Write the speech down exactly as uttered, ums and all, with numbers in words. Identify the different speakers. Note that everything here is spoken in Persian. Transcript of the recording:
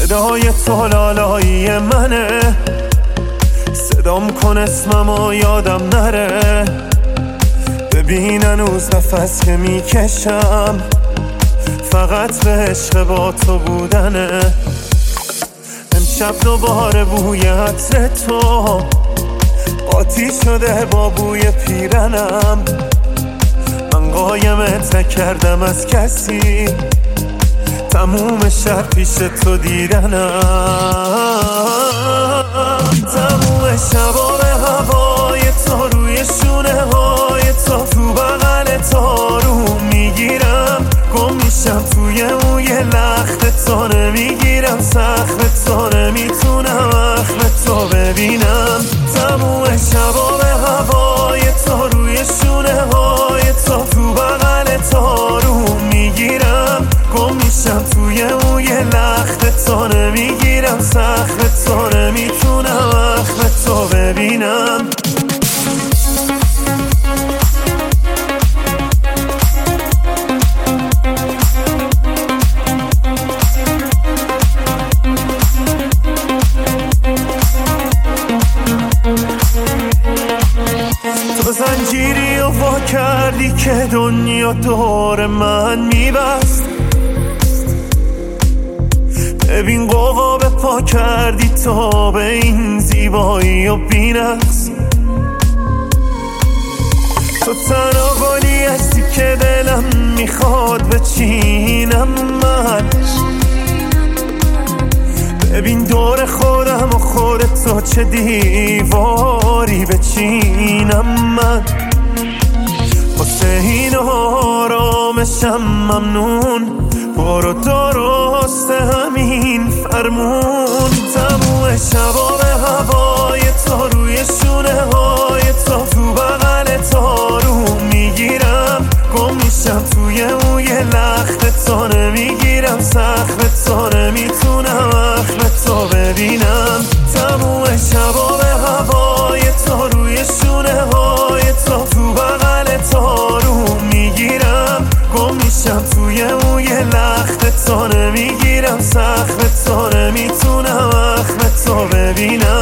Speaker 1: صدای تو لالایی منه، صدام کن اسممو یادم نره. ببین هنوز نفس که میکشم فقط به عشق با تو بودنه. امشب دوباره بوی عطر تو قاطی شده با بوی پیرنم. من قایمت نکردم از کسی، تموم شب پیش تو دیدنم. تموم شبا به هوای تو، روی شونه های تو، تو بغل تو رو میگیرم. گم میشم توی موی لخت تو، نمیگیرم سخت تو، نمیتونم اخم تو ببینم. تموم شبا به هوای تو، روی شونه های تو، تو بغل تو رو میگیرم. گم میشم توی موی لخت تو، نمیگیرم سخت تو، نمیتونم اخم تو ببینم. تو زنجیری و وا کردی که دنیا دور من میبست. ببین قوقا به پا کردی تا به این زیبایی و بی‌نقص. تو تنها گلی هستی که دلم میخواد بچینم من. ببین دور خودم و خودت تو چه دیواری بچینم من. واسه این آرامشم ممنون، برو درست همین فرمون. تموم شبا به هوای تو، روی شونه های تو، تو بغل تو رو میگیرم. گم میشم توی موی لخت تو، نمیگیرم سخت تو، نمیتونم اخم تو ببینم. تموم شبا به هوای تو، روی شونه های تو، تو بغل تو رو میگیرم. گم میشم توی موی لخت تو، نمیگیرم سخت تو، نمیتونم اخم تو ببینم.